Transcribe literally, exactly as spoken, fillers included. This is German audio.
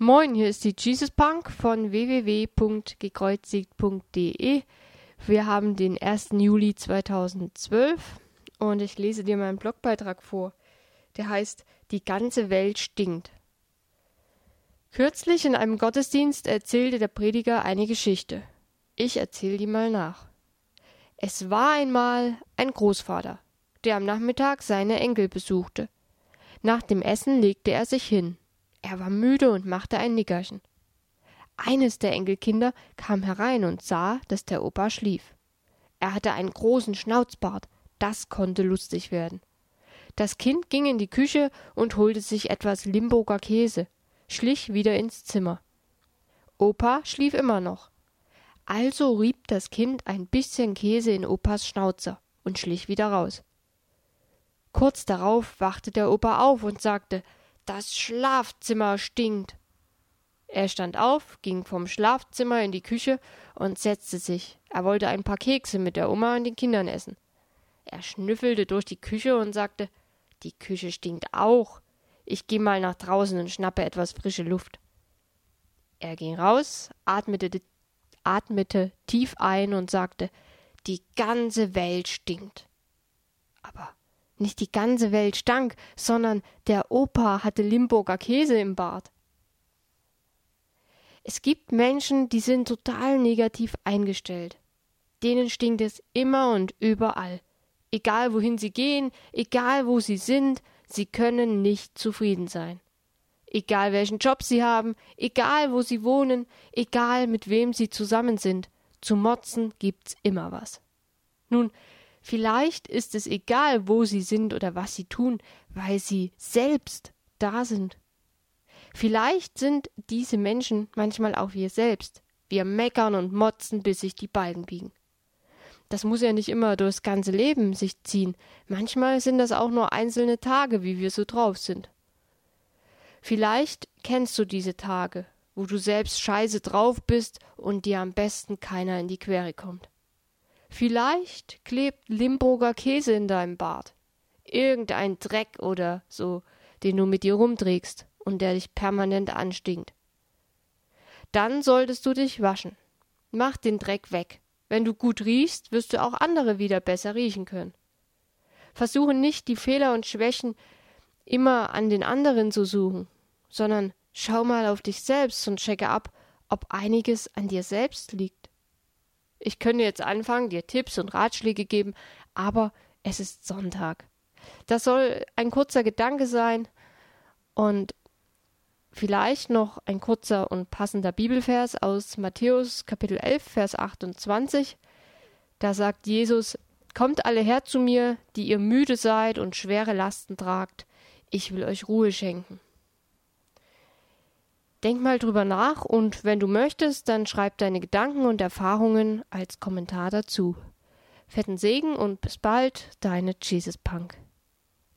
Moin, hier ist die Jesus Punk von w w w punkt gekreuzigt punkt d e. Wir haben den ersten Juli zweitausendzwölf und ich lese dir meinen Blogbeitrag vor. Der heißt Die ganze Welt stinkt. Kürzlich in einem Gottesdienst erzählte der Prediger eine Geschichte. Ich erzähle die mal nach. Es war einmal ein Großvater, der am Nachmittag seine Enkel besuchte. Nach dem Essen legte er sich hin. Er war müde und machte ein Nickerchen. Eines der Enkelkinder kam herein und sah, dass der Opa schlief. Er hatte einen großen Schnauzbart, das konnte lustig werden. Das Kind ging in die Küche und holte sich etwas Limburger Käse, schlich wieder ins Zimmer. Opa schlief immer noch. Also rieb das Kind ein bisschen Käse in Opas Schnauzer und schlich wieder raus. Kurz darauf wachte der Opa auf und sagte: »Das Schlafzimmer stinkt.« Er stand auf, ging vom Schlafzimmer in die Küche und setzte sich. Er wollte ein paar Kekse mit der Oma und den Kindern essen. Er schnüffelte durch die Küche und sagte: »Die Küche stinkt auch. Ich gehe mal nach draußen und schnappe etwas frische Luft.« Er ging raus, atmete, atmete tief ein und sagte: »Die ganze Welt stinkt.« Aber nicht die ganze Welt stank, sondern der Opa hatte Limburger Käse im Bart. Es gibt Menschen, die sind total negativ eingestellt. Denen stinkt es immer und überall. Egal wohin sie gehen, egal wo sie sind, sie können nicht zufrieden sein. Egal welchen Job sie haben, egal wo sie wohnen, egal mit wem sie zusammen sind, zu motzen gibt's immer was. Nun, vielleicht ist es egal, wo sie sind oder was sie tun, weil sie selbst da sind. Vielleicht sind diese Menschen manchmal auch wir selbst. Wir meckern und motzen, bis sich die Balken biegen. Das muss ja nicht immer durchs ganze Leben sich ziehen. Manchmal sind das auch nur einzelne Tage, wie wir so drauf sind. Vielleicht kennst du diese Tage, wo du selbst scheiße drauf bist und dir am besten keiner in die Quere kommt. Vielleicht klebt Limburger Käse in deinem Bart. Irgendein Dreck oder so, den du mit dir rumträgst und der dich permanent anstinkt. Dann solltest du dich waschen. Mach den Dreck weg. Wenn du gut riechst, wirst du auch andere wieder besser riechen können. Versuche nicht, die Fehler und Schwächen immer an den anderen zu suchen, sondern schau mal auf dich selbst und checke ab, ob einiges an dir selbst liegt. Ich könnte jetzt anfangen, dir Tipps und Ratschläge geben, aber es ist Sonntag. Das soll ein kurzer Gedanke sein und vielleicht noch ein kurzer und passender Bibelvers aus Matthäus Kapitel elf, Vers achtundzwanzig. Da sagt Jesus: »Kommt alle her zu mir, die ihr müde seid und schwere Lasten tragt. Ich will euch Ruhe schenken.« Denk mal drüber nach und wenn du möchtest, dann schreib deine Gedanken und Erfahrungen als Kommentar dazu. Fetten Segen und bis bald, deine Jesus Punk.